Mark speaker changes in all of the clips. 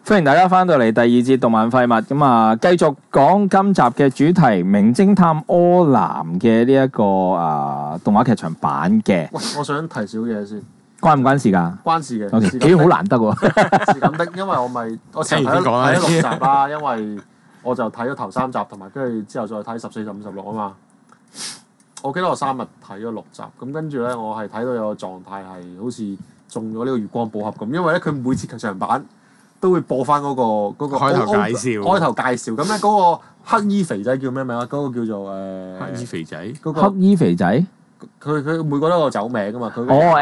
Speaker 1: 歡迎大家翻到嚟第二節動漫廢物，咁啊，繼續講今集嘅主題《名偵探柯南》嘅呢一個動畫劇場版嘅。
Speaker 2: 喂，我想提少嘢先。
Speaker 1: 關唔關事㗎？
Speaker 2: 關事嘅。
Speaker 1: OK， 幾好難得喎。
Speaker 2: 是咁的，因為我前睇咗6集啦，因為我就睇咗頭3集，同埋跟住之後再睇14、15、16啊嘛。我記得我3日睇咗6集，咁跟住咧，我係睇到有個狀態係好似中咗呢個月光寶盒咁，因為咧佢每次劇場版都會播翻嗰個
Speaker 3: 開頭介紹，
Speaker 2: 咁咧嗰個黑衣肥仔叫咩名啊？嗰個叫做
Speaker 3: 黑衣肥仔，
Speaker 2: 嗰個
Speaker 1: 黑衣肥仔，
Speaker 2: 佢每個都有個酒名噶嘛。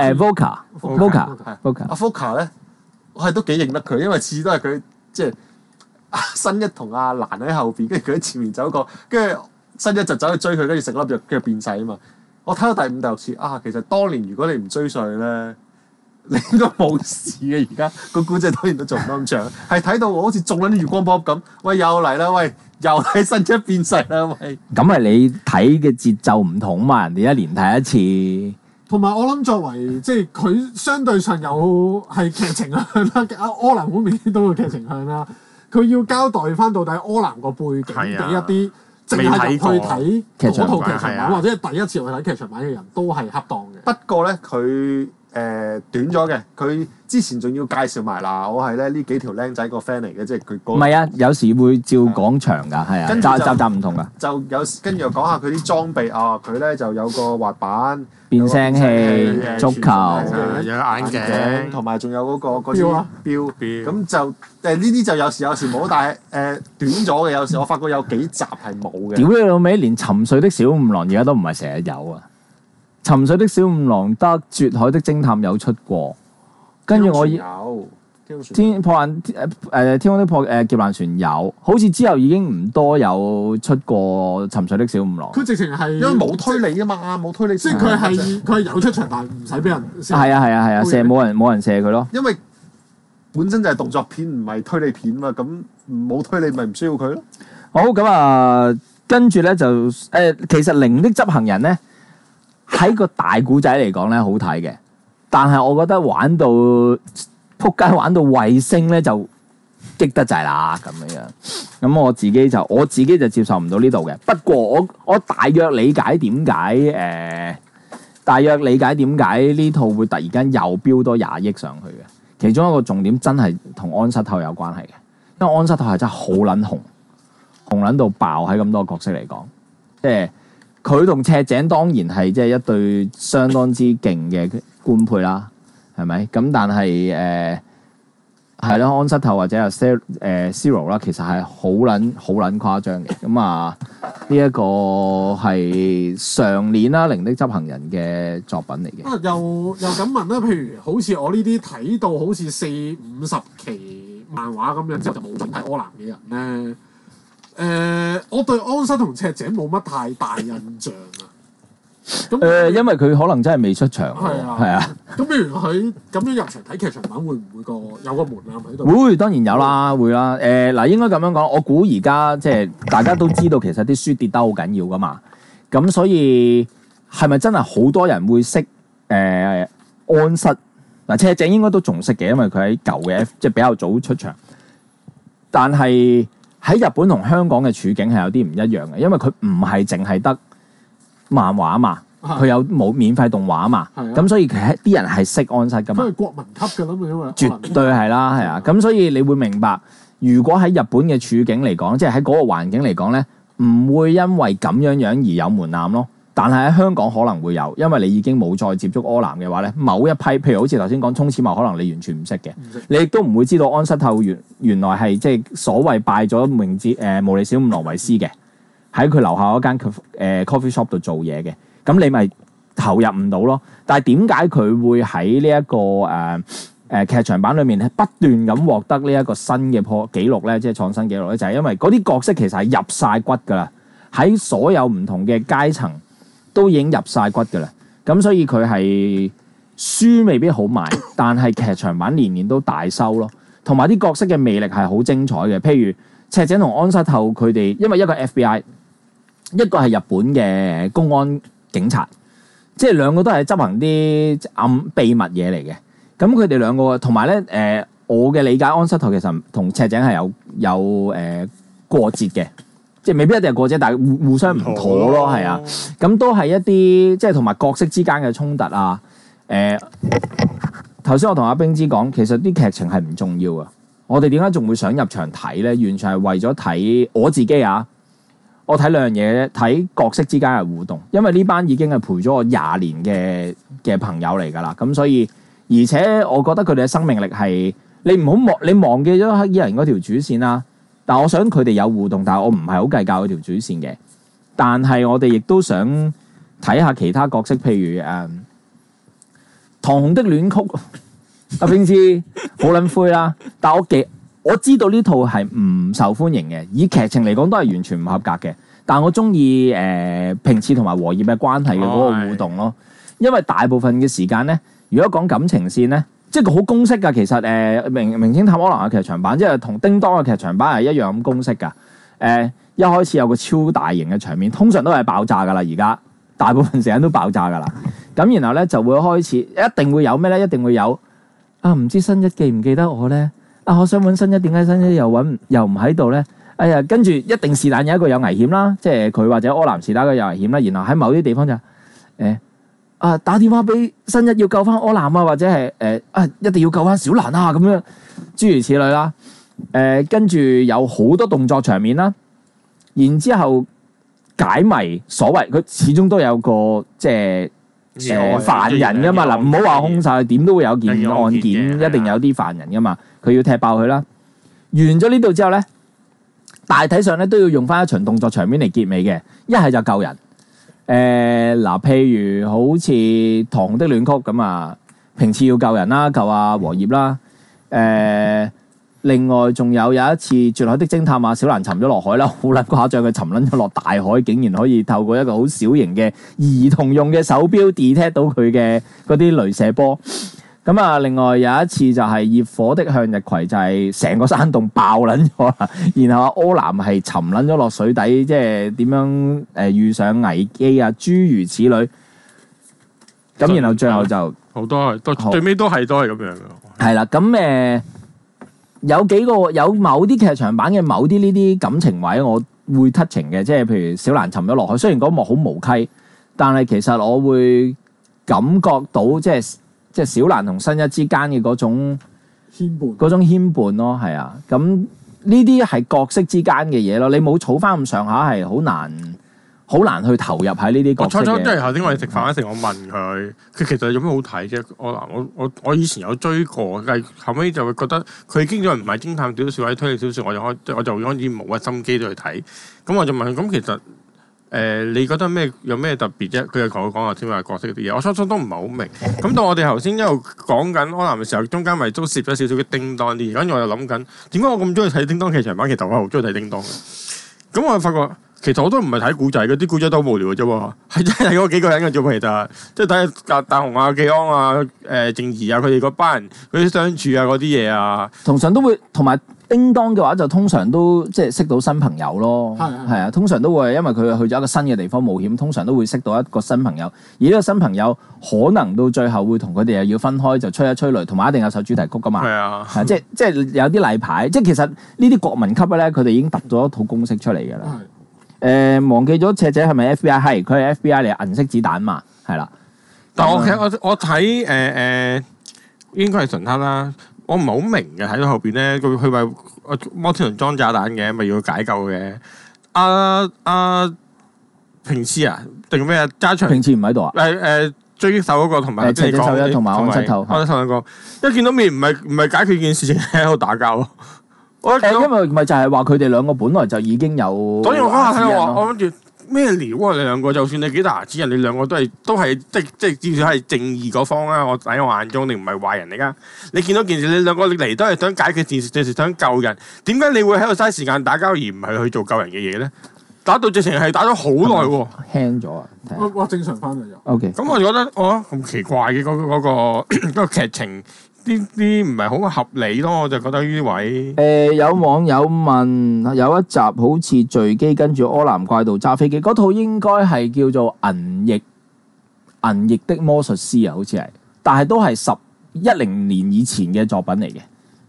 Speaker 1: Vodka
Speaker 2: 阿 Vodka 咧，我係都幾認得佢，因為次次都係佢即係新一同阿蘭喺後邊，跟住佢喺前面走過，跟住新一就走去追佢，跟住食粒藥，跟住變細啊嘛。我睇到第5、第6次啊，其實當年如果你唔追上咧，你應該冇事嘅。而家個古仔當然都做唔到咁長，係睇到我好似中緊啲月光波咁。喂，又嚟啦！喂，又係新一變細啦！喂，
Speaker 1: 咁係你睇嘅節奏唔同嘛？人哋一年睇一次。
Speaker 4: 同埋我諗作為即係佢相對上有係劇情向啦，柯南好明顯都會劇情向啦。佢要交代翻到底柯南個背景俾一啲淨係入去睇嗰套劇場版或者係第一次去睇劇場版嘅人都係恰當嘅。
Speaker 2: 不過咧，佢短咗嘅，佢之前仲要介紹埋嗱，我係咧呢幾條僆仔個 friend 嚟嘅，即係佢嗰。
Speaker 1: 唔係啊，有時會照講長㗎，係啊，集唔同㗎。
Speaker 2: 就有跟住又講下佢啲裝備啊，佢咧就有個滑板、
Speaker 1: 變聲器、足球，
Speaker 3: 有眼鏡，
Speaker 2: 同埋仲有嗰個標，咁就呢啲就有時冇，但係短咗嘅有時我發覺有幾集係冇嘅。
Speaker 1: 屌你老味，連沉睡的小五郎而家都唔係成日有啊！沉睡的小五郎得絕海的偵探有出過，跟住我
Speaker 2: 有
Speaker 1: 天空的劫難船有，好似之後已經唔多有出過沉睡的小五郎。
Speaker 4: 佢直情係
Speaker 2: 因為冇推理啊嘛，冇推理，
Speaker 4: 即係佢係有出場，但唔使俾人射。
Speaker 1: 係啊，射冇人射佢咯。
Speaker 2: 因為本身就係動作片，唔係推理片嘛，咁冇推理咪唔需要佢咯。
Speaker 1: 好咁啊，跟住咧就其實零的執行人咧喺個大古仔嚟講咧好睇嘅，但係我覺得玩到撲街玩到衛星咧就激得滯啦咁樣。咁我自己就接受唔到呢度嘅。不過我大約理解點解呢套會突然間又飆多20億上去嘅。其中一個重點真係同安室透有關係嘅，因為安室透係真係好撚紅撚到爆喺咁多角色嚟講，即係佢同赤井當然係即係一對相當之勁嘅官配啦，係咪？咁但係係咯，安室透或者係Zero 啦，其實係好撚誇張嘅。咁啊，呢一個係上年啦，零的執行人嘅作品嚟嘅。
Speaker 4: 又咁問啦，譬如好似我呢啲睇到好似40-50期漫畫咁樣之後就冇睇柯南嘅人咧。我對安室同赤井冇乜太大印象啊。咁
Speaker 1: 因為佢可能真係未出場。係啊。
Speaker 4: 咁譬如佢咁樣入場睇劇場版，會唔會有個門檻喺度？
Speaker 1: 會，當然有啦，會啦。嗱，應該咁樣講，我估而家即係大家都知道，其實啲書跌得好緊要噶嘛。咁所以係咪真係好多人會識安室？嗱，赤井應該都仲識嘅，因為佢喺舊嘅即係比較早出場，但係喺日本同香港嘅處境係有啲唔一樣嘅，因為佢唔係淨係得漫畫嘛，佢有冇免費動畫嘛，咁所以其實啲人係識安室噶嘛。
Speaker 4: 佢係國民級㗎啦嘛，因為
Speaker 1: 絕對係啦，係啊，咁所以你會明白，如果喺日本嘅處境嚟講，即係喺嗰個環境嚟講咧，唔會因為咁樣而有門檻咯。但係喺香港可能會有，因為你已經冇再接觸柯南嘅話咧，某一批，譬如好似頭先講沖矢茂，可能你完全唔識嘅，你亦都唔會知道安室透原來係即係所謂拜咗毛利小五郎為師嘅，喺佢樓下嗰間coffee shop 度做嘢嘅，咁你咪投入唔到咯。但係點解佢會喺呢一個劇場版裏面不斷咁獲得呢一個新嘅紀錄咧，即係創新紀錄咧，就係因為嗰啲角色其實係入晒骨㗎啦，喺所有唔同嘅階層都已經入晒骨㗎啦，咁所以佢係書未必好賣，但係劇場版年年都大收咯。同埋啲角色嘅魅力係好精彩嘅，譬如赤井同安室透佢哋，因為一個 FBI， 一個係日本嘅公安警察，即係兩個都係執行啲秘密嘢嚟嘅。咁佢哋兩個同埋咧我嘅理解，安室透其實同赤井係有過節嘅，即係未必一定係過節，但係互相唔妥咯，係啊。咁都係一啲即係同埋角色之間嘅衝突啊。頭先我同阿冰芝講，其實啲劇情係唔重要啊。我哋點解仲會想入場睇咧？完全係為咗睇我自己啊！我睇兩樣嘢，睇角色之間嘅互動，因為呢班已經係陪咗我20年嘅朋友嚟㗎啦。咁所以，而且我覺得佢哋嘅生命力係你唔好你忘記咗黑衣人嗰條主線啦。但我想佢哋有互動，但係我唔係好計較嗰條主線嘅。但係我哋亦都想睇下其他角色，譬如唐紅的戀曲。阿冰芝好撚灰啦，但我知道呢套係唔受歡迎嘅，以劇情嚟講都係完全唔合格嘅。但我中意平次同埋和葉嘅關係嘅嗰個互動咯，因為大部分嘅時間咧，如果講感情線咧，即係個好公式㗎。其實名偵探柯南嘅劇場版，即係同叮當嘅劇場版係一樣咁公式㗎。一開始有個超大型嘅場面，通常都係爆炸㗎啦。而家大部分時間都爆炸㗎啦。咁然後咧就會開始，一定會有咩咧？一定會有。唔知新一記唔記得我咧？我想揾新一，點解新一又唔喺度咧？哎呀，跟住一定是但有一個有危險啦，即係佢或者柯南是但個有危險啦。然後喺某啲地方就打電話俾新一要救翻柯南啊，或者係一定要救翻小蘭啊咁樣，諸如此類啦。跟住有好多動作場面啦，然之後解謎，所謂佢始終都有個即係。犯人噶嘛嗱，唔好話兇手，點都會有件案件，一定有啲犯人噶嘛，佢要踢爆佢啦。完咗呢度之後咧，大體上咧都要用翻一場動作場面嚟結尾嘅，一係就救人。譬如好似《唐紅的戀曲》咁啊，平次要救人啦，救阿和葉啦。另外仲有一次《絕海的偵探》啊，小蘭沉咗落海啦，好撚誇張，佢沉撚咗落大海，竟然可以透過一個好小型嘅兒童用嘅手錶 detect 到佢嘅嗰啲鐳射波。咁啊，另外有一次就係《熱火的向日葵》，就係成個山洞爆撚咗啦，然後阿柯南係沉撚咗落水底，即係點樣遇上危機啊，諸如此類。咁然後最後就
Speaker 3: 好多最尾都係咁樣嘅。
Speaker 1: 係啦，咁有某啲劇場版嘅某啲呢啲感情位我會 touching 嘅，即係譬如小蘭沉咗落海，雖然嗰幕好無稽，但係其實我會感覺到即係小蘭同新一之間嘅嗰種牽絆咯，係啊，咁呢啲係角色之間嘅嘢咯，你冇儲翻咁上下係好難去投入喺呢啲角色嘅。
Speaker 3: 初即係頭先我哋食飯嗰時，我問佢其實有咩好睇啫？我以前有追過，但係後尾就會覺得佢經咗唔係偵探小説或者推理小説，我就開始冇乜心機去睇。咁我就問佢：咁其實你覺得有咩特別啫？佢就同我講話先話角色啲嘢，我初都唔係好明。咁到我哋頭先一路講緊柯南嘅時候，中間咪都攝咗少少嘅叮當啲嘢。跟住我就諗緊點解我咁中意睇叮當劇場版？其實我係好中意睇叮當嘅。咁我就發覺。其實我都唔係睇古仔嘅，啲古仔都好無聊嘅啫喎，係真係睇嗰幾個人嘅啫喎，其實即係睇大雄啊、技安啊、靜怡啊，佢哋嗰班人嗰啲相處啊、嗰啲嘢啊，通常都會同埋叮當嘅話就通常都即係識到新朋友咯，係啊，通常都會因為佢去咗一個新嘅地方冒險，通常都會識到一個新朋友，而呢個新朋友可能到最後會同佢哋又要分開，就吹一吹雷，同埋一定有首主題曲噶嘛，係啊，即係有啲例牌，即係其實呢啲國民級咧，佢哋已經揼咗一套公式出嚟㗎啦。忘記咗赤井係咪 FBI？ 係，佢係 FBI 嚟，銀色子彈嘛，係啦。 但係我睇應該係純黑啦，我唔係好明嘅，睇到後邊咧，佢咪摩天輪裝炸彈嘅，咪要解救嘅。平次啊，定咩啊？加長
Speaker 1: 平次唔喺度啊？
Speaker 3: 狙擊手嗰個同埋
Speaker 1: 赤井秀一同埋安室透，
Speaker 3: 一見到面唔係解決件事情喺度打交咯。
Speaker 1: 因為咪就係話佢哋兩個本來就已經有，
Speaker 3: 所以我嗰下睇我諗住咩料啊？你兩個就算你幾大牙齒人，你兩個都係即至少係正義嗰方啊！我喺我眼中，你唔係壞人嚟噶。你見到件事，你兩個嚟都係想解決件事，淨係想救人。點解你會喺度嘥時間打交而唔係去做救人嘅嘢咧？打到直情係打咗好耐喎，
Speaker 1: 輕咗啊！
Speaker 4: 哇，正常翻嚟就
Speaker 1: OK。咁
Speaker 3: 我就覺得咁奇怪嘅嗰個劇情。啲唔係好合理咯，我就覺得呢啲位。
Speaker 1: 有網友問有一集好似墜機，跟住柯南怪盜揸飛機，嗰套應該係叫做銀翼的魔術師啊，好似係，但係都係10-10年以前嘅作品嚟嘅，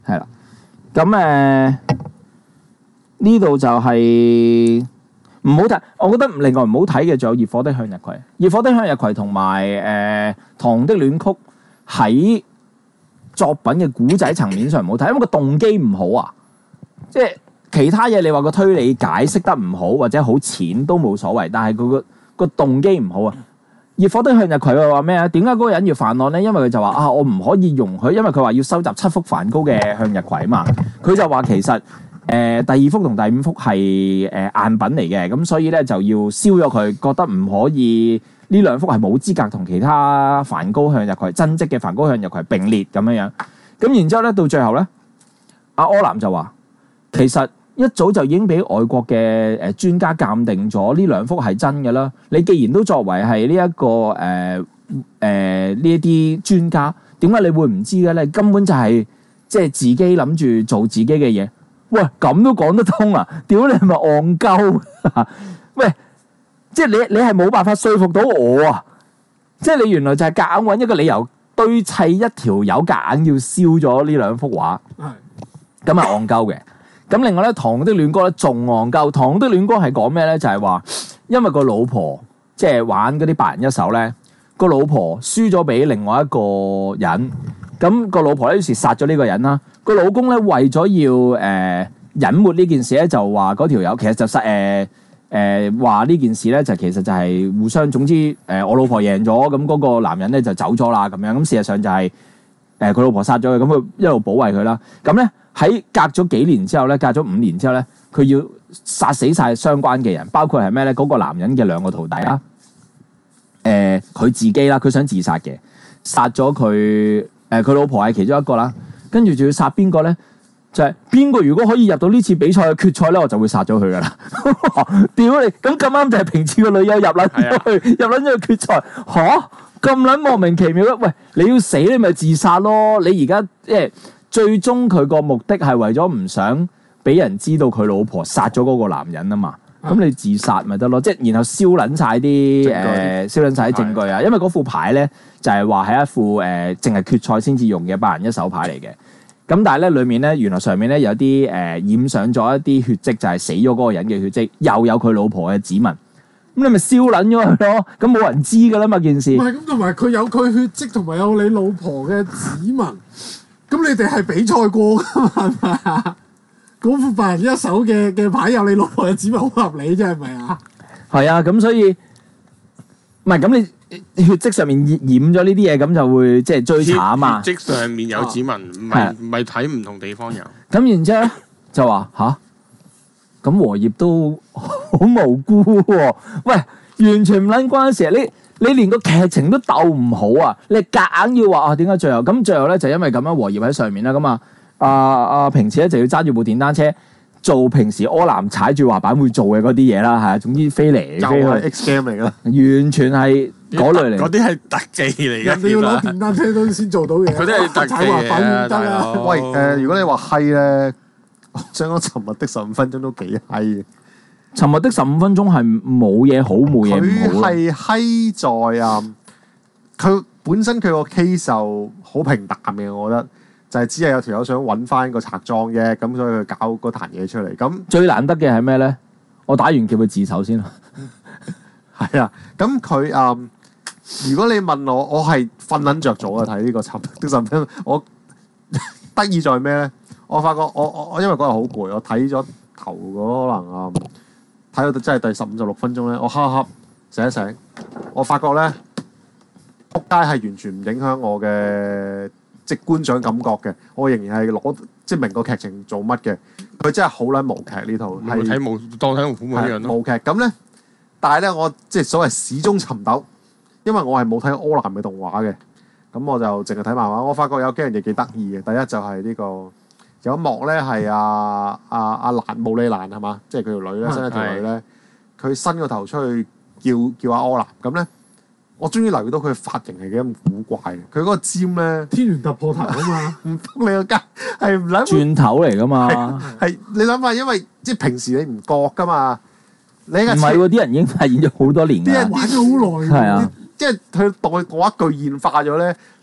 Speaker 1: 係啦。咁呢度就係唔好睇，我覺得另外唔好睇嘅仲有《熱火的向日葵》。《熱火的向日葵》同埋《唐的戀曲》喺作品嘅古仔層面上唔好睇，因為個動機唔好啊。即係其他嘢你話個推理解釋得唔好或者好淺都冇所謂，但係佢個動機唔好啊。熱火的向日葵佢話咩啊？點解嗰個人要犯案咧？因為佢就話啊，我唔可以容許，因為佢話要收集7幅梵高嘅向日葵啊嘛。佢就話其實第2幅同第5幅係贗品嚟嘅，咁所以咧就要燒咗佢，覺得唔可以呢2幅係冇資格同其他梵高向日葵真跡嘅梵高向日葵並列咁樣樣。咁然之後咧到最後咧，阿柯南就話其實一早就已經俾外國嘅專家鑑定咗呢2幅係真嘅啦。你既然都作為係呢一個呢一啲專家，點解你會唔知嘅咧？根本就係即係自己諗住做自己嘅嘢。喂，咁都講得通啊？屌你係咪戇鳩？喂，即係你係冇辦法說服到我啊！即係你原來就係夾硬揾一個理由堆砌一條友夾硬要燒咗呢2幅畫，咁係戇鳩嘅。咁另外咧，《唐的戀歌》咧仲戇鳩，《唐的戀歌》係講咩咧？就係話，因為個老婆即係玩嗰啲8人一手咧，個老婆輸咗俾另外一個人，咁個老婆咧於是殺咗呢個人啦。個老公咧為咗要隱瞞呢件事咧，就話嗰條友其實就話呢件事咧就其實就係互相，總之我老婆贏咗，咁嗰個男人咧就走咗啦咁樣。咁事實上就係佢老婆殺咗佢，咁佢一路保衞佢啦。咁咧喺隔咗幾年之後咧，隔咗5年之後咧，佢要殺死晒相關嘅人，包括係咩咧？嗰個男人嘅2個徒弟啦，佢自己啦，佢想自殺嘅，殺咗佢佢老婆係其中一個啦，跟住仲要殺邊個咧？就係邊個如果可以入到呢次比賽嘅決賽咧，我就會殺咗佢噶啦！屌你！咁啱就係平次個女友入撚咗去，入撚咗去決賽嚇，咁撚莫名其妙嘅。喂，你要死你咪自殺咯！你而家即係最終佢個目的係為咗唔想俾人知道佢老婆殺咗嗰個男人啊嘛。咁你自殺咪得咯？即係然後燒撚晒啲燒撚晒啲證據啊！因為嗰副牌咧就係話係一副淨係決賽先至用嘅8人一手牌嚟嘅。咁但係咧，裡面咧原來上面咧有啲染上咗一啲血跡，就係死咗嗰個人嘅血跡，又有佢老婆嘅指紋。咁你咪燒撚咗佢咯？咁冇人知㗎啦嘛件事。
Speaker 4: 唔係咁，同埋佢有佢血跡，同埋有你老婆嘅指紋。咁你哋係比賽過㗎嘛？係咪啊？嗰副8人一手嘅牌有你老婆嘅指紋，好合理啫，係咪啊？
Speaker 1: 係啊，咁所以唔係咁你。血跡上面染咗呢啲嘢，咁就會即係追查啊嘛。
Speaker 3: 血跡上面有指紋，唔係睇唔同地方有。
Speaker 1: 咁然之後咧就話吓，咁和葉都好無辜喎。喂，完全唔撚關事。你連個劇情都鬥唔好啊！你夾硬要話啊，點解最後咁最後咧就因為咁樣和葉喺上面啦。咁啊平時咧就要揸住部電單車。做平時柯南踩住滑板會做嘅嗰啲嘢啦，係啊，總之飛嚟飛去，
Speaker 2: 又係 X game 嚟噶啦，
Speaker 1: 完全係嗰類嚟。
Speaker 3: 嗰啲係特技嚟嘅，
Speaker 4: 你要攞電單車都先做到嘅。
Speaker 3: 嗰啲係特技
Speaker 4: 踩滑板唔得啊！
Speaker 2: 喂如果你話閪咧，我想講尋日的15分鐘都幾閪嘅。
Speaker 1: 尋日的15分鐘係冇嘢好，冇嘢唔好。
Speaker 2: 佢係閪在佢本身佢個 case 就好平淡嘅，我覺得。就係只係有條友想揾翻個賊莊嘅，咁所以佢搞嗰壇嘢出嚟。咁
Speaker 1: 最難得嘅係咩咧？我打完叫佢自首先啦。
Speaker 2: 係啊，咁佢如果你問我，我係瞓撚着咗啊！睇呢個尋日的15分鐘，我得意在咩咧？我發覺我因為嗰日好攰，我睇咗頭嗰可能睇到真係第15、16分鐘咧，我瞌一瞌醒一醒，我發覺咧撲街係完全唔影響我嘅。即觀賞感覺嘅，我仍然係攞即明個劇情做乜嘅，佢真係好撚無劇呢套，係
Speaker 3: 睇當睇龍虎門一樣咯。
Speaker 2: 無劇咁咧，但係咧我即係所謂史中尋豆，因為我係冇睇柯南嘅動畫嘅，咁我就淨係睇漫畫。我發覺有幾樣嘢幾得意嘅，第一就係呢個有一幕咧係阿蘭姆利蘭係嘛，即係佢條女咧，新一條女咧，佢伸個頭出去叫阿柯南咁咧。我終於留意到佢嘅髮型係幾咁古怪嘅，佢嗰個尖咧
Speaker 4: 天元突破頭啊嘛，
Speaker 2: 唔通你個街係唔諗
Speaker 1: 轉頭嚟噶嘛？
Speaker 2: 係你諗下，因為即係平時你唔覺噶嘛，你唔
Speaker 1: 係喎，啲人已經發現咗好多年㗎，
Speaker 4: 啲人玩咗好耐，
Speaker 1: 係啊，
Speaker 2: 即係佢代嗰一句現化咗咧，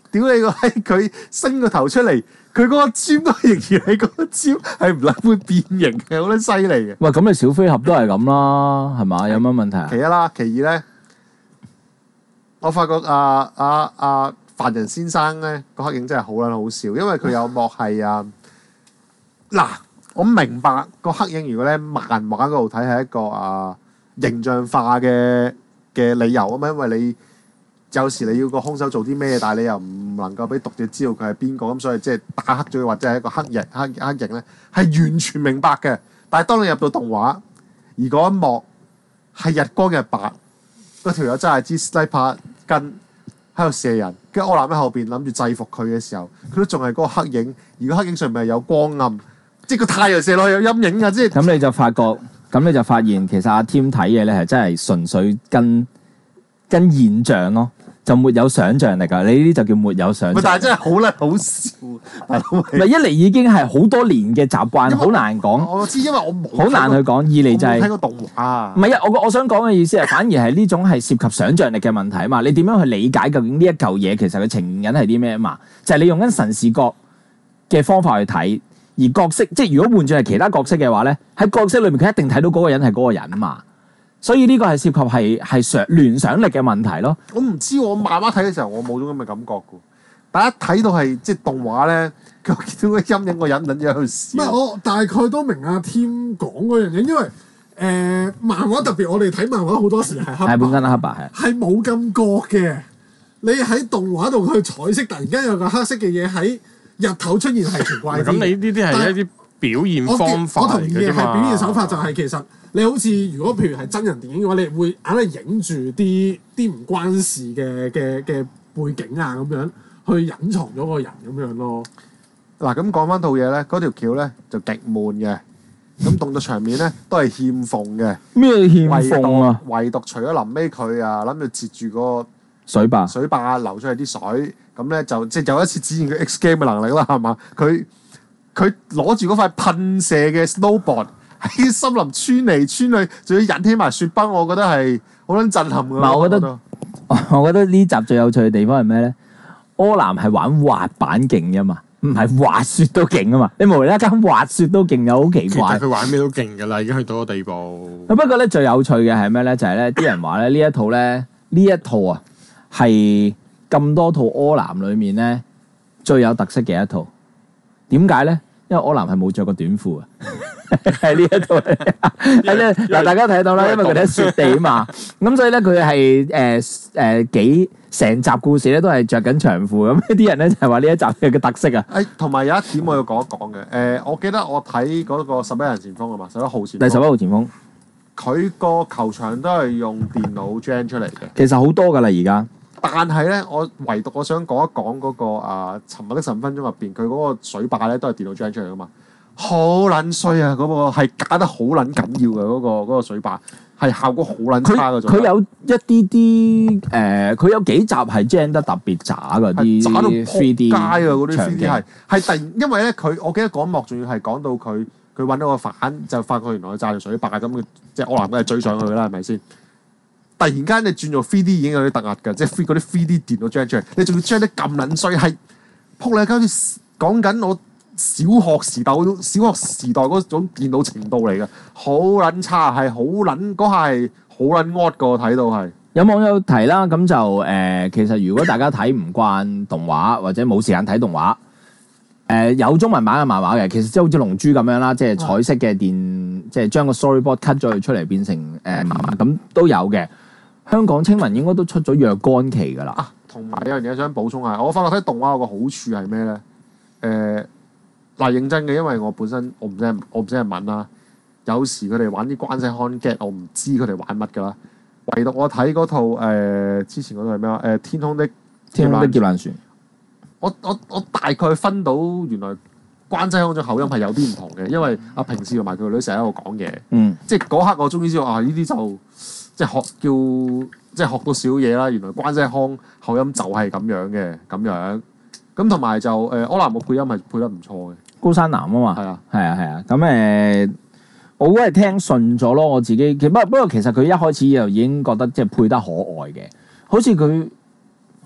Speaker 2: 屌你個閪！佢伸個頭出嚟，佢嗰個尖都仍然係嗰個尖，係唔撚會變形嘅，好撚犀利嘅。
Speaker 1: 喂，咁你小飛俠都係咁啦，係嘛？有乜問題啊
Speaker 2: 其？一啦，其二咧，我發覺凡人先生咧個黑影真係好撚好笑，因為佢有幕係嗱，我明白個黑影如果咧漫畫嗰度睇係一個形象化嘅理由啊嘛，因為你有時你要個兇手做啲咩，但係你又唔能夠俾讀者知道佢係邊個，咁所以即係打黑咗或者係一個黑影咧，係完全明白嘅。但係當你入到動畫，而嗰一幕係日光日白，嗰條友真係支 sniper 跟喺度射人，跟住柯南喺後邊諗住制服佢嘅時候，佢都仲係嗰個黑影，而個黑影上面係有光暗，即係個太陽射落去有陰影啊！即係
Speaker 1: 咁你就發現其實阿 Tim 睇嘢咧係真係純粹跟現象咯，就沒有想像力㗎。你呢啲就叫沒有想像。
Speaker 2: 但係真係好撚好笑，大佬。
Speaker 1: 唔係一嚟已經係好多年嘅習慣，好難講。
Speaker 2: 我知，因為我冇
Speaker 1: 好難去講。二嚟就係
Speaker 2: 睇過動畫。
Speaker 1: 唔係啊！我想講嘅意思係，反而係呢種係涉及想像力嘅問題啊嘛。你點樣去理解究竟呢一嚿嘢其實佢呈現緊係啲咩啊嘛？就係你用緊神視角嘅方法去睇，而角色即係如果換轉係其他角色嘅話咧，喺角色裏面佢一定睇到嗰個人係嗰個人啊嘛。所以呢個係涉及係聯想力嘅問題咯。
Speaker 2: 我唔知，我慢慢睇嘅時候我冇種咁嘅感覺嘅。但一睇到係即係動畫咧，佢見到個陰影個人撚咗喺度笑。
Speaker 4: 唔係我大概都明阿 Tim 講嗰樣嘢，因為漫畫特別，我哋睇漫畫好多時係黑白，
Speaker 1: 係本身黑白
Speaker 4: 係冇咁覺嘅。你喺動畫度去彩色，突然間有個黑色嘅嘢喺日頭出現係奇怪啲。
Speaker 3: 咁你呢啲係一啲表現方法
Speaker 4: 我同意嘅
Speaker 3: 嚟嘅啫嘛。
Speaker 4: 係表現手法，就係其實你好似如果譬如係真人電影嘅話，你會硬係影住啲唔關事嘅背景啊咁樣，去隱藏咗個人咁樣咯。
Speaker 2: 嗱，咁講翻套嘢咧，嗰條橋咧就極悶嘅。咁動作場面咧都係欠奉嘅。
Speaker 1: 咩欠奉啊？
Speaker 2: 唯獨除咗臨尾佢諗住截住個
Speaker 1: 水壩
Speaker 2: 流出去啲水，咁咧就即係有一次展現佢 X game 嘅能力啦，係嘛？佢攞住嗰塊噴射嘅 snowboard 喺森林穿嚟穿去，仲要引起埋雪崩，我覺得係好撚震撼㗎。
Speaker 1: 唔係，我覺得呢集最有趣嘅地方係咩咧？柯南係玩滑板勁㗎嘛，唔係滑雪都勁啊嘛。你無啦啦間滑雪都勁又好奇
Speaker 3: 其
Speaker 1: 怪。
Speaker 3: 實佢玩咩都勁㗎啦，已經去到個地步。
Speaker 1: 不過咧最有趣嘅係咩咧？就係咧啲人話咧呢一套啊係咁多套柯南裡面咧最有特色嘅一套。點解咧？因為柯南係冇着過短褲啊，喺呢一度，喺咧嗱，大家睇到啦，因為佢哋喺雪地啊嘛，咁所以咧佢係幾成集故事咧都係着緊長褲，咁啲人咧就係話呢一集嘅特色啊。
Speaker 2: 同埋有一點我要講一講嘅，我記得我睇嗰個11人前鋒啊嘛，11號前鋒。
Speaker 1: 第11號前鋒，
Speaker 2: 佢個球場都係用電腦 gen 出嚟嘅。
Speaker 1: 其實好多㗎啦而家。
Speaker 2: 但係咧，唯獨我想講一講嗰個沉默的15分鐘入邊，佢嗰個水壩咧都係電腦 gen 出嚟噶嘛，好撚衰啊！嗰個係假得好撚緊要嘅嗰個水壩，係效果好撚差嘅。
Speaker 1: 佢有一啲佢有幾集係 gen 得特別渣嗰啲，
Speaker 2: 渣到撲街啊！嗰啲
Speaker 1: 場景
Speaker 2: 係突然，因為咧我記得嗰一幕仲要係講到佢揾到個反，就發覺原來佢炸條水壩咁，即係柯南梗係追上去啦，係咪先？突然間你轉做 3D 已經有啲突兀㗎，即係嗰啲 3D 電腦 gen 出嚟，你仲要將啲咁撚衰，係撲你好似講緊我小學時代嗰種電腦程度嚟嘅，好撚差，係好撚嗰下係好撚惡㗎，我睇到係。
Speaker 1: 有網友提啦，咁就其實如果大家睇唔慣動畫或者冇時間睇動畫，有中文版嘅漫畫嘅，其實即係好似龍珠咁樣啦，即係彩色嘅即係將個 storyboard cut 咗佢出嚟變成漫畫咁都有嘅。香港青文應該都出咗若干期㗎啦。
Speaker 2: 同埋有樣嘢想補充下，我發覺睇動畫有個好處係咩咧？嗱，認真嘅，因為我本身我唔知係問啦。有時佢哋玩啲關西 con get，我唔知佢哋玩乜㗎啦。唯獨我睇嗰套之前嗰套係咩話？天空的劫難船。我大概分到原來關西腔種口音係有啲唔同嘅，因為平時同埋佢個女成日喺度講嘢。即係嗰刻我終於知道呢啲就。即係學到少嘢啦，原來關西腔口音就係咁樣嘅，咁同埋就柯南個配音係配得唔錯嘅，
Speaker 1: 高山南啊嘛，
Speaker 2: 係啊，
Speaker 1: 咁我覺得係聽順咗咯，我自己不過其實佢一開始就已經覺得即係配得可愛嘅，好似佢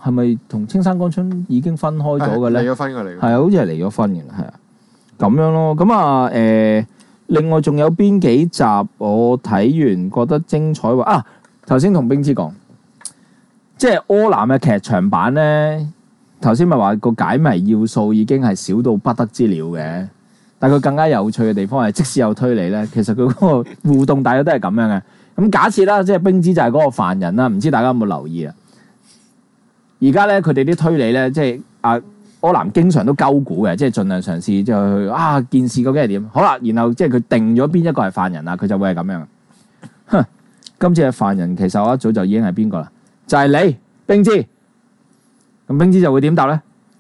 Speaker 1: 係咪同青山剛昌已經分開咗嘅咧？
Speaker 2: 離咗婚㗎嚟㗎。
Speaker 1: 係啊，好似係離咗婚嘅，係啊，咁樣咯。咁啊另外仲有邊幾集我睇完覺得精彩喎？啊，頭先同冰之講，即係柯南嘅劇場版咧，頭先咪話個解謎要素已經係少到不得之了嘅，但係佢更加有趣嘅地方係，即使有推理咧，其實佢嗰個互動大約都係咁樣嘅。咁假設啦，即係冰之就係嗰個犯人啦，唔知大家有冇留意啊？而家咧佢哋啲推理咧，即係柯南經常都鳩估嘅，即係盡量嘗試就去件事究竟係點？好啦，然後即係佢定咗邊一個係犯人啦，佢就會係咁樣。哼，今次嘅犯人其實我一早就已經係邊個啦？就係你，冰之。咁冰之就會點答咧？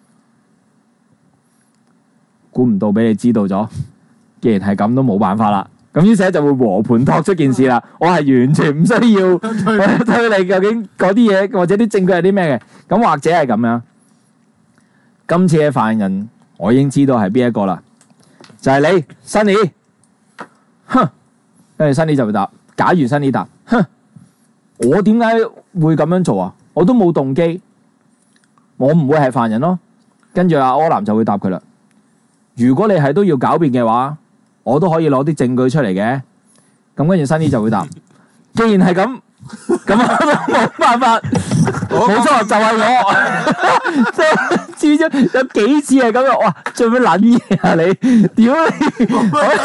Speaker 1: 估唔到俾你知道咗，既然係咁都冇辦法啦。咁於是就會和盤托出件事啦。我係完全唔需要推理究竟嗰啲嘢或者啲證據係啲咩嘅。咁或者係咁樣。今次嘅犯人我已經知道係邊一個啦，就係你，Sunny。哼，跟住 Sunny 就會答。假如 Sunny 答，哼，我點解會咁樣做啊？我都冇動機，我唔會係犯人咯。跟住柯南就會答佢啦。如果你係都要狡辯嘅話，我都可以攞啲證據出嚟嘅。咁跟住 Sunny 就會答，既然係咁，咁我都冇辦法。冇錯，就係我。即係知咗有幾次係咁樣，哇！做咩撚嘢啊你？屌你！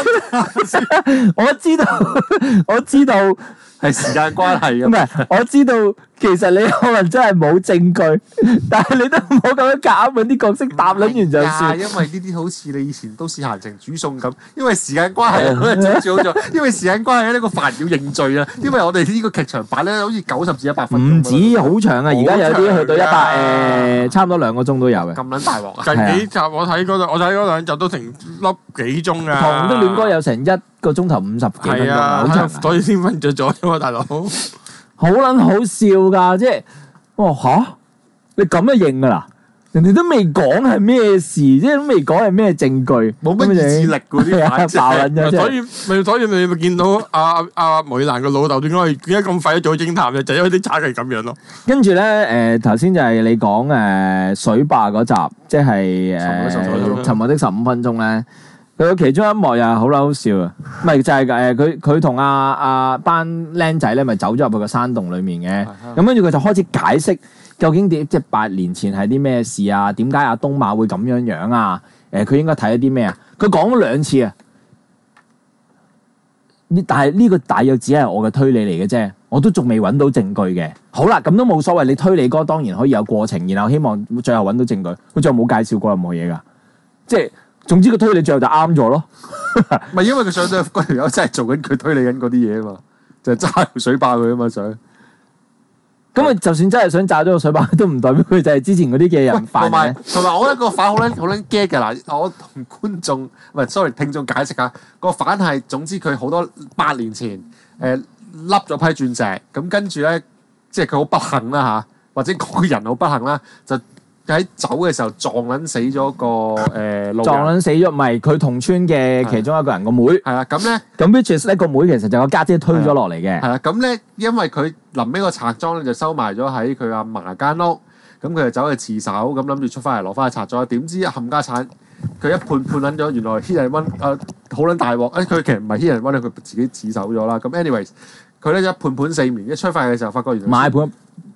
Speaker 1: 我知道
Speaker 2: 係時間關係
Speaker 1: 唔係，我知道其實你可能真係冇證據，但係你都唔好咁樣夾硬揾啲角色答撚完就算。
Speaker 2: 因為呢啲好似你以前都市閒情煮餸咁，因為時間關係，我哋整住好咗。因為時間關係呢個犯人要認罪啊。因為我哋呢個劇場版咧，好似90至100分。
Speaker 1: 唔止好長啊！而家有啲去到100差唔多2個鐘都有嘅。
Speaker 2: 咁撚大鑊啊！
Speaker 3: 近幾集我睇嗰兩集都成粒幾鐘啊！
Speaker 1: 同的戀歌有成1個鐘頭50幾分鐘，好長。
Speaker 3: 所以先瞓着咗啫嘛，大佬。
Speaker 1: 好撚好笑㗎，即係你咁就認㗎啦？人哋都未講係咩事，即係都未講係咩證據，
Speaker 2: 冇乜意志力嗰啲犯
Speaker 1: 爆撚咗。
Speaker 3: 所以咪見到阿梅蘭個老豆點解咁快做偵探嘅？就因為啲賊係咁樣咯。
Speaker 1: 跟住咧頭先就係你講水壩嗰集，即係沉默的15分鐘咧。佢其中一幕又係好撚好笑啊！咪就係佢同阿班僆仔咧，咪走咗入去個山洞裡面嘅。咁跟住佢就開始解釋究竟即係8年前係啲咩事啊？點解阿東馬會咁樣啊？佢應該睇咗啲咩啊？佢講咗2次啊！但係呢個大約只係我嘅推理嚟嘅啫，我都仲未揾到證據嘅。好啦，咁都冇所謂。你推理歌當然可以有過程，然後希望最後揾到證據。佢最後冇介紹過任何嘢㗎，即係。總之個推理最後就啱咗咯，
Speaker 2: 唔係因為佢上到嗰條友真係做緊佢推理緊嗰啲嘢啊嘛，就係揸條水壩佢啊嘛想。
Speaker 1: 咁啊，就算真係想炸咗個水壩，都唔代表佢就係之前嗰啲嘅人犯嘅。
Speaker 2: 同埋，我覺得個反好撚 get 嘅嗱，我同觀眾唔係 sorry 聽眾解釋下個反係，總之佢好多8年前笠咗批鑽石，咁跟住咧即係佢好不幸啦嚇，或者嗰個人好不幸啦就。喺走嘅時候撞撚死咗個路人，
Speaker 1: 撞撚死咗，唔係佢同村嘅其中一個人個妹。係
Speaker 2: 啦，咁咧，
Speaker 1: 咁 which is 呢個妹其實就個家姐推咗落嚟嘅。
Speaker 2: 係啦，咁咧，因為佢臨尾個賊贓咧就收埋咗喺佢阿嫲間屋，咁佢就走去自首，咁諗住出翻嚟攞翻去賊贓，點知冚家產佢一判撚咗，原來 hit and run 好撚大鑊，佢其實唔係 hit and run，佢自己自首咗啦。咁 anyways，佢咧一判4年，一出翻嚟嘅時候發覺原來
Speaker 1: 買判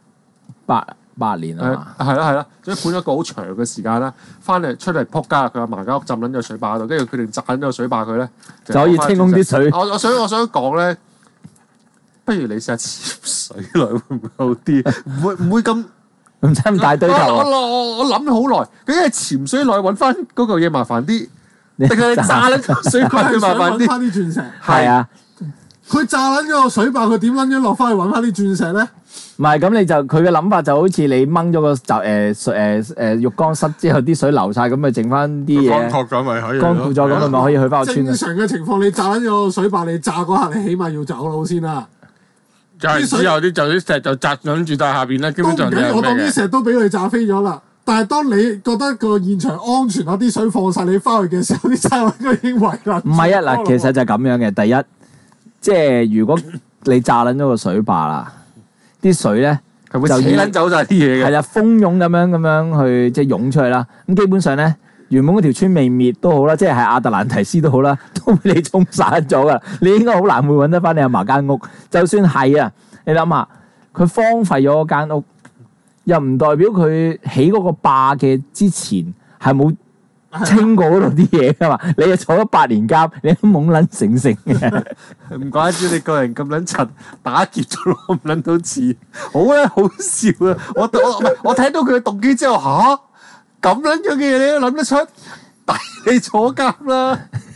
Speaker 1: 8年啊嘛，
Speaker 2: 係啦，所以判咗一個好長嘅時間啦。翻嚟出嚟撲街，佢阿嫲間屋浸撚咗水壩度，跟住決定炸撚咗個水壩佢咧，
Speaker 1: 就可以清空啲水。
Speaker 2: 我想講咧，不如你試下潛水落會唔會好啲？唔會咁
Speaker 1: 唔使咁大堆頭。
Speaker 2: 我諗咗好耐，究竟係潛水落去揾翻嗰嚿嘢麻煩啲，定係炸撚咗水壩佢麻煩啲？
Speaker 4: 揾翻啲鑽石。
Speaker 1: 係啊，
Speaker 4: 佢炸撚咗個水壩，佢點撚咗落翻去揾翻啲鑽石咧？
Speaker 1: 唔係咁，你就佢嘅諗法就好似你掹咗個浴缸室之後，啲水流晒，咁咪剩翻啲嘢。乾
Speaker 3: 涸咗咪可以？
Speaker 1: 乾涸咗咁咪可以去翻個村。
Speaker 4: 正常嘅情況，你炸緊個水壩，你炸嗰下，你起碼要走佬先啦。
Speaker 3: 炸完之後啲石就砸緊住大下邊咧，基本上就係咩嘅？
Speaker 4: 我當啲石都俾佢炸飛咗啦。但係當你覺得個現場安全啦，啲水放晒你翻去嘅時候，啲差佬應該已經圍啦。
Speaker 1: 唔係啊，嗱，其實就係咁樣嘅。第一，即係如果你炸撚咗個水壩啦。啲水咧
Speaker 2: 佢會扯撚走晒啲嘢嘅。
Speaker 1: 係啦，蜂擁咁樣去即係湧出去啦。咁基本上咧，原本嗰條村未滅都好啦，即係亞特蘭提斯都好啦，都俾你沖散咗噶啦。你應該好難會揾得翻你阿嫲間屋。就算係啊，你諗下，佢荒廢咗嗰間屋，又唔代表佢起嗰個壩嘅之前係冇清過嗰度啲嘢噶嘛？你又坐咗8年監，你都懵撚醒醒嘅。
Speaker 2: 唔怪之你個人咁撚柒，打劫咗攞唔撚到錢，好咧好笑啊！我睇到佢嘅動機之後，咁撚樣嘅嘢你都諗得出，抵你坐監啦！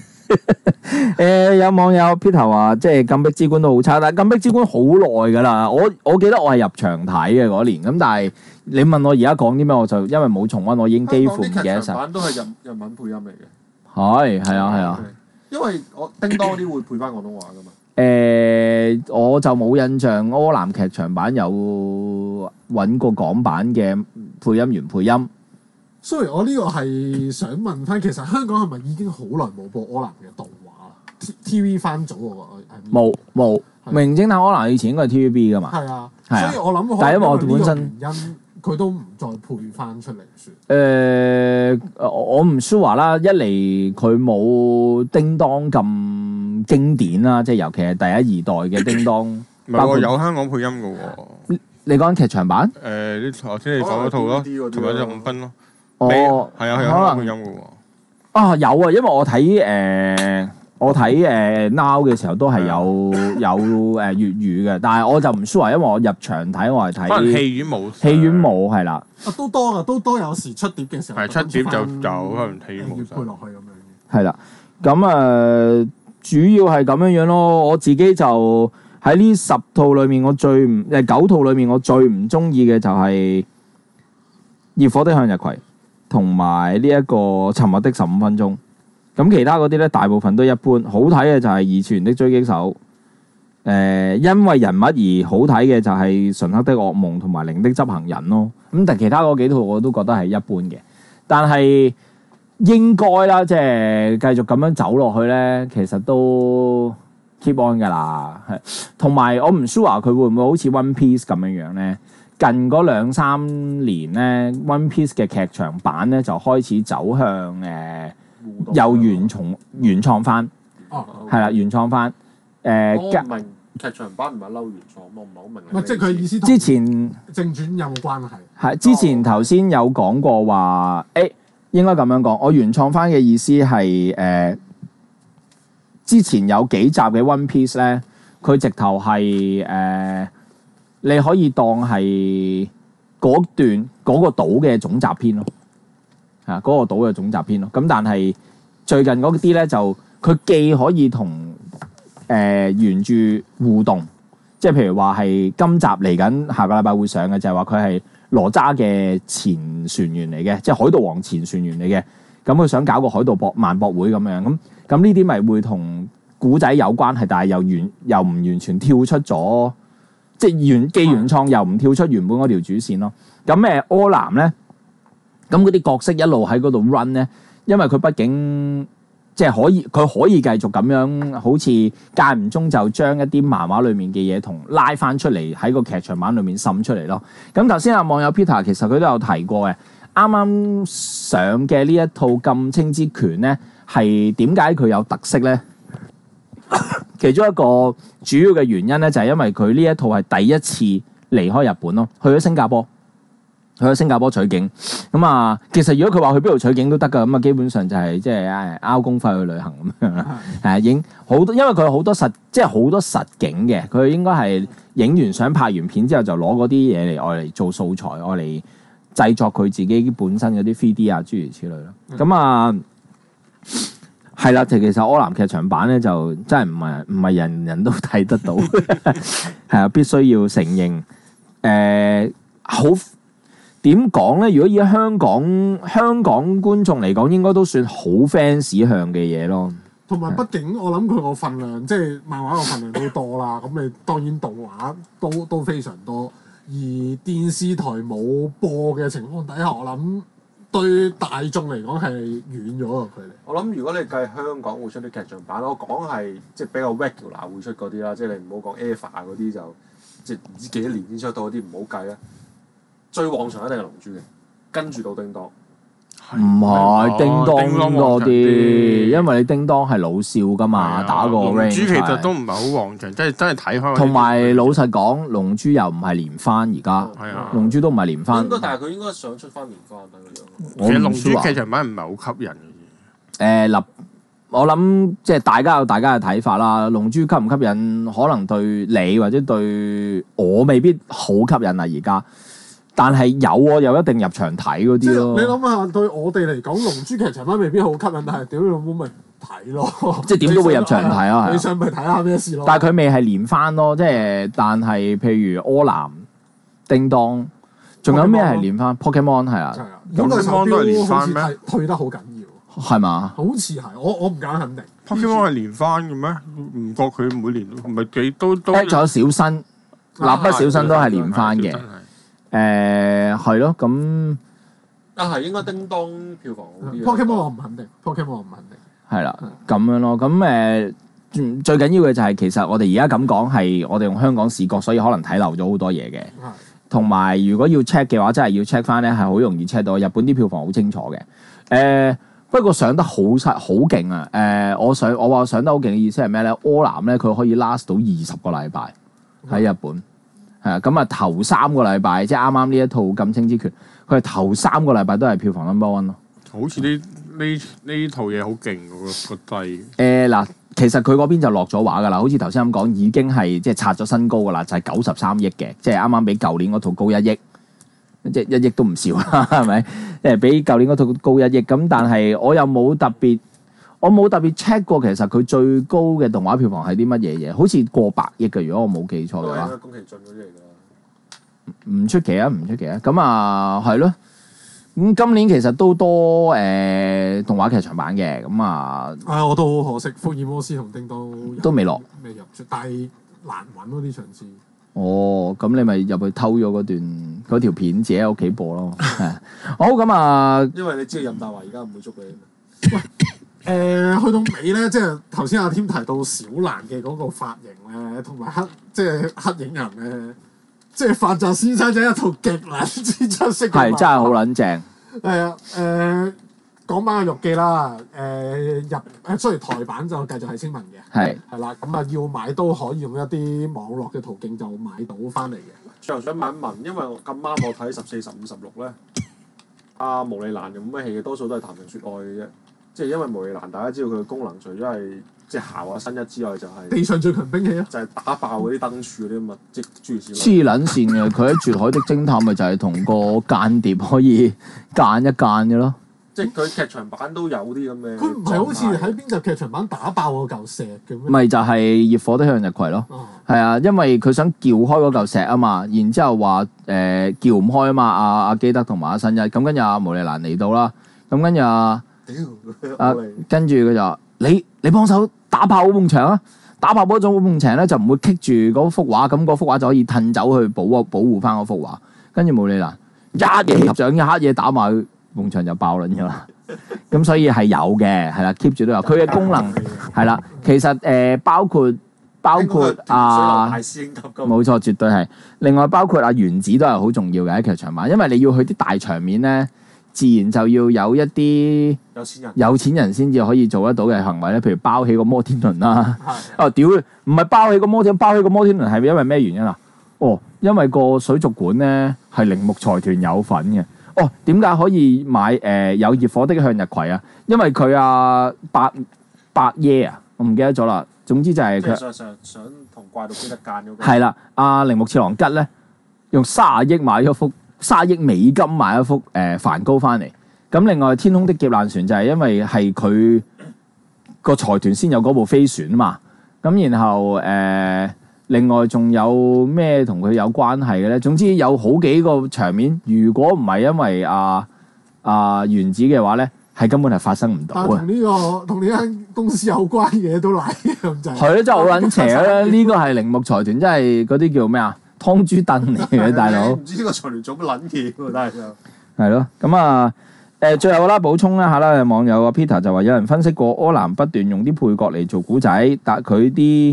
Speaker 1: 有網友 Peter 話，即係禁壁之官都好差，但係禁壁之官好耐㗎啦。我記得我係入場睇嘅嗰年，咁但係你問我而家講啲咩，我就因為冇重溫，我已經幾乎唔記得晒。
Speaker 2: 版都係日文配音嚟嘅。係
Speaker 1: 啊。
Speaker 2: 因為我叮當嗰啲會配翻廣東話㗎嘛。
Speaker 1: 我就冇印象柯南劇場版有揾過港版嘅配音員配音。
Speaker 4: 所以我呢個係想問翻，其實香港係咪已經好耐冇播柯南嘅動畫啦？TV 翻早喎，
Speaker 1: 冇。名偵探柯南以前應該係 TVB 㗎嘛。
Speaker 4: 係啊，
Speaker 1: 係啊
Speaker 4: 所以我諗，
Speaker 1: 但係因為我本身
Speaker 4: 原因佢都唔再配翻出嚟算。
Speaker 1: 我唔 sure 啦，一嚟佢冇叮當咁經典啦，即係尤其係第一二代嘅叮當。
Speaker 3: 唔係喎，有香港配音㗎喎。
Speaker 1: 你講緊劇場版？
Speaker 3: 你頭先你講嗰套咯，同埋就5分咯。
Speaker 1: 哦，
Speaker 3: 係啊，有配音㗎喎。
Speaker 1: 有啊，因為我睇Now 嘅時候都係有粵語嘅，但係我就唔 sure，因為我入場睇我係睇。
Speaker 3: 可能戲院冇。
Speaker 1: 戲院冇係啦。
Speaker 4: 都多㗎，都多有時出碟嘅時候。
Speaker 3: 係出碟就可能戲院冇
Speaker 4: 配落去咁樣。
Speaker 1: 係啦，咁主要係咁樣樣咯。我自己就喺呢10套裏面，我最唔9套裏面，我最唔中意嘅就係《熱火的向日葵》同埋呢一個《沉默的15分鐘》。咁其他嗰啲咧，大部分都一般。好睇嘅就係《二次元的狙擊手》。因為人物而好睇嘅就係《純黑的噩夢》同埋《零的執行人》咯。咁但其他嗰幾套我都覺得係一般嘅。但係應該啦，即係繼續咁樣走落去咧，其實都 keep on 㗎啦。係，同埋我唔 sure 佢會唔會好似 One Piece 咁樣咧？近嗰2-3年咧，One Piece 嘅劇場版咧就開始走向有原創翻。係啦，原創翻。
Speaker 2: 我唔明劇場版唔係嬲原創，我唔係好明。
Speaker 4: 唔係，即係佢意思同
Speaker 1: 之前
Speaker 4: 正傳有冇關係？
Speaker 1: 係之前頭先有講過話，應該咁樣講。我原創翻嘅意思係之前有幾集嘅 One Piece 咧，佢直頭係你可以當係嗰段嗰個島嘅總集篇咯，嗰個島嘅總集篇咯。咁但係最近嗰啲咧就佢既可以同原著互動，即係譬如話係今集嚟緊下個禮拜會上嘅，就係話佢係羅渣嘅前船員嚟嘅，即係海盜王前船員嚟嘅。咁佢想搞個海盜萬博會咁樣，咁呢啲咪會同古仔有關係，但係又唔完全跳出咗，即係既原創又唔跳出原本嗰條主線咯。咁柯南咧，咁嗰啲角色一路喺嗰度 run 咧，因為佢畢竟。即係佢可以繼續咁樣，好似間唔中就將一啲漫畫裡面嘅嘢同拉翻出嚟喺個劇場版裡面滲出嚟咯。咁頭先阿網友 Peter 其實佢都有提過嘅，啱啱上嘅呢一套《禁青之拳》咧，係點解佢有特色咧？其中一個主要嘅原因咧，就係因為佢呢一套係第一次離開日本咯，去咗新加坡。去咗新加坡取景，咁其實如果佢話去邊度取景都得㗎，咁基本上就係即係拗公費去旅行咁樣啦。影好多，因為佢好多即係好多實景嘅，佢應該係影完相拍完片之後就攞嗰啲嘢嚟愛嚟做素材，愛嚟製作佢自己本身嗰啲 3D 啊諸如此類咯。咁係啦，其實柯南劇場版咧就真係唔係人人都睇得到，係啊，必須要承認好。點講咧？如果以香港觀眾嚟講，應該都算好 fans 向嘅嘢咯。
Speaker 4: 同埋畢竟我諗佢個份量，即係漫畫個份量都多啦。咁你當然動畫都非常多，而電視台冇播嘅情況底下，我諗對大眾嚟講係遠咗個距離。
Speaker 2: 我諗如果你計香港會出啲劇場版，我講係即係比較 regular 會出嗰啲啦，即係你唔好講 EVA 嗰啲就即係唔知幾多年先出到嗰啲唔好計咧，最旺場一定係龍珠嘅，跟住到叮當。
Speaker 1: 唔係叮當多啲，因為你叮當係老少噶嘛，打個 range。
Speaker 3: 龍珠其實都唔係好旺場，真係睇開。
Speaker 1: 同埋老實講，龍珠又唔係連番而家，
Speaker 3: 係啊，
Speaker 1: 龍珠都唔係連番。
Speaker 2: 但係佢應該想出翻連番睇個樣。
Speaker 3: 其實龍珠劇場版唔係好吸引
Speaker 1: 嘅。嗱，我諗即係大家有大家嘅睇法啦。龍珠吸唔吸引，可能對你或者對我未必好吸引啊！而家。但係有喎，又一定入場睇嗰啲咯。
Speaker 4: 你諗下，對我哋嚟講，龍珠劇場版未必好吸引，但係屌你老母咪睇咯。
Speaker 1: 即係點都會入場睇啊！
Speaker 4: 你想咪睇下咩事咯？
Speaker 1: 但係佢未係連番咯，即係但係譬如柯南、叮當，仲有咩係連番 ？Pokemon 係啊，
Speaker 4: 咁個手
Speaker 3: 都係連番咩？
Speaker 4: 退得好緊要，
Speaker 1: 係嘛？
Speaker 4: 好似係，我唔敢肯定。
Speaker 3: Pokemon 係連番嘅咩？唔覺佢每年唔係幾都。
Speaker 1: 仲有小新、蠟筆小新都係連番嘅。係咯，咁
Speaker 2: 係應該叮當票房好啲。
Speaker 4: Pokemon 我唔肯定，Pokemon 我唔肯定。
Speaker 1: 係啦，咁樣咯，咁最緊要嘅就係其實我哋而家咁講係我哋用香港視角，所以可能睇漏咗好多嘢嘅。同埋如果要 check 嘅話，真係要 check 翻咧，係好容易 check 到。日本啲票房好清楚嘅。不過上得好勁啊！我話上得好勁嘅意思係咩咧？柯南咧佢可以 last 到20個禮拜喺日本。係啊，咁啊頭3個禮拜，即係啱啱呢一套《禁青之拳》，佢係頭3個禮拜都係票房 number one 咯。
Speaker 3: 好似呢套嘢好勁喎，個低。
Speaker 1: 嗱，其實佢嗰邊就落咗畫㗎啦，好似頭先咁講，已經係即係刷咗新高㗎啦，就係93億嘅，即係啱啱比舊年嗰套高1億，即係1億都唔少啦，係咪？比舊年嗰套高1億，咁但係我又冇特別 check 過，其實佢最高嘅動畫票房係啲乜嘢嘢？好似過100億嘅，如果我冇記錯嘅話。
Speaker 2: 宮崎駿嗰啲嚟㗎。
Speaker 1: 唔出奇啊，唔出奇啊。咁啊，係咯。咁今年其實都多動畫劇場版嘅，咁啊。
Speaker 4: 我都好可惜，福爾摩斯同叮當
Speaker 1: 都未落，
Speaker 4: 未入出，但係難揾嗰啲場次。
Speaker 1: 哦，咁你咪入去偷咗嗰條片，自己喺屋企播咯。好，咁啊。
Speaker 2: 因為你知道任達華而家唔會捉你。
Speaker 4: 喂，去到尾咧，即係頭先阿添提到小蘭嘅嗰個髮型咧，同埋黑影人咧，即係飯澤先生就一套極撚之出色嘅。係
Speaker 1: 真係好撚正。
Speaker 4: 係啊，講翻個玉記啦，雖然台版就繼續係星文嘅，係啦，咁啊要買都可以用一啲網絡嘅途徑就買到翻嚟嘅。
Speaker 2: 最後想問一問，因為我咁啱我睇14、15、16咧，阿毛利蘭用咩戲嘅多數都係談情説愛嘅啫。即係因為毛利蘭大家知道佢嘅功能，除咗係即係姣下新一之外，就係
Speaker 4: 地上最強兵器啊！
Speaker 2: 就係打爆嗰啲燈柱嗰啲咁啊，即係諸如此類。
Speaker 1: 黐撚線嘅，佢喺《絕海的偵探》咪就係同個間諜可以間一間嘅咯。
Speaker 2: 即係佢劇場版都有啲咁嘅。
Speaker 4: 佢唔係好似喺邊集劇場版打爆嗰嚿石嘅咩？
Speaker 1: 咪就係《熱火的向日葵》咯。係啊，因為佢想撬開嗰嚿石啊嘛，然之後話撬唔開啊嘛，阿基德同埋阿新一，咁跟住阿毛利蘭嚟到啦，咁跟住跟住佢就話：你幫手打爆嗰埲牆啊！打爆嗰埲牆咧就唔會棘住嗰幅畫，咁嗰幅畫就可以褪走去保護翻嗰幅畫。跟住毛利蘭一嘢合掌，一嘢打埋去埲牆就爆撚咗啦。咁所以係有嘅，係啦 keep 住都有。佢嘅功能係啦，其實包括冇錯，絕對係。另外包括原子都係好重要嘅喺劇場版，因為你要去啲大場面咧。自然就要有一啲有錢人先至可以做得到嘅行為咧，譬如包起個摩天輪啦。屌，唔係包起個摩天輪係因為咩原因啊？因為個水族館咧係鈴木財團有份嘅。點解可以買有熱火的向日葵啊？因為佢伯爺啊，我唔記得咗啦。總之就係佢
Speaker 2: 想同怪盜基德間嗰個。係
Speaker 1: 啦，鈴木次郎吉咧用30億買咗幅。30億美金買一幅梵高翻嚟，咁另外天空的劫難船就係因為係佢個財團先有嗰部飛船啊嘛，咁然後另外仲有咩同佢有關係嘅咧？總之有好幾個場面，如果唔係因為原子嘅話咧，係根本係發生唔到嘅。
Speaker 4: 同呢間公司有關嘅都賴咁滯。
Speaker 1: 係咯，真係好撚邪啦！呢個係鈴木財團，真係嗰啲叫咩啊？湯豬燉嚟嘅大佬，
Speaker 2: 唔知呢個財團做乜撚嘢喎？但係就
Speaker 1: 係咯，咁啊最後啦，補充一下啦，網友阿 Peter 就話有人分析過柯南不斷用啲配角嚟做古仔，但佢啲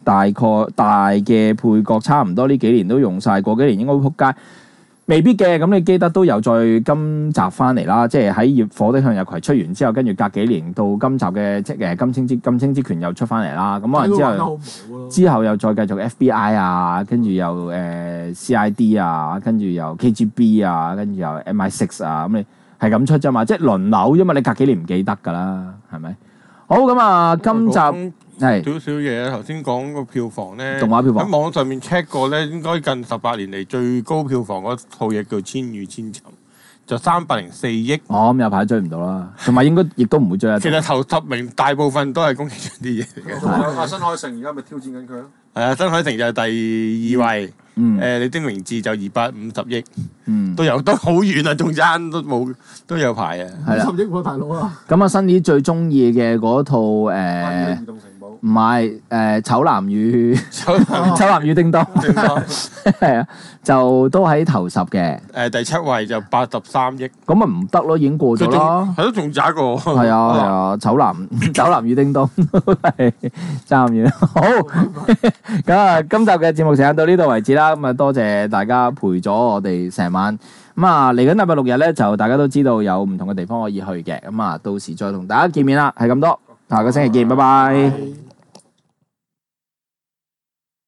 Speaker 1: 大嘅配角差唔多呢幾年都用晒，過幾年應該會撲街。未必嘅，咁你基德都有再今集翻嚟啦，即係喺《火的向日葵》出完之後，跟住隔幾年到今集嘅金青之拳又出翻嚟啦，咁可能之後又再繼續 FBI 啊，跟住又CID 啊，跟住又 KGB 啊，跟住又 MI6 啊，咁你係咁出啫嘛，即係輪流啫嘛，你隔幾年唔記得㗎啦，係咪？好咁啊，今集係
Speaker 3: 少少嘢，頭先講個票房咧，
Speaker 1: 動畫票房
Speaker 3: 喺網上面 check 過咧，應該近18年嚟最高票房嗰套嘢叫《千與千尋》，就304億。
Speaker 1: 咁有排追唔到啦，同埋應該亦都唔會追得到。
Speaker 3: 其實頭10名大部分都係宮崎駿啲嘢嚟嘅。
Speaker 2: 仲有阿新海誠而家咪挑戰緊佢咯。
Speaker 3: 係啊，新海誠就係第2位。你的名字就250億，都好遠啊，仲爭都有排啊。
Speaker 1: 係啦
Speaker 4: 50億喎，大佬啊！
Speaker 1: 咁啊，新年最中意嘅嗰套
Speaker 2: 移動城堡
Speaker 1: 唔係醜男與叮當，係啊，就都喺頭10嘅。
Speaker 3: 第7位就83億，
Speaker 1: 咁啊唔得咯，已經過咗啦。
Speaker 3: 係咯，仲渣過。
Speaker 1: 係啊，醜男與叮當係爭遠。好，咁啊，今集嘅節目時間到呢度為止啦。咁啊，多謝大家陪咗我哋成晚。咁啊，嚟緊禮拜6日咧，就大家都知道有唔同嘅地方可以去嘅。咁啊，到時再同大家見面啦。係咁多，下個星期見，拜拜。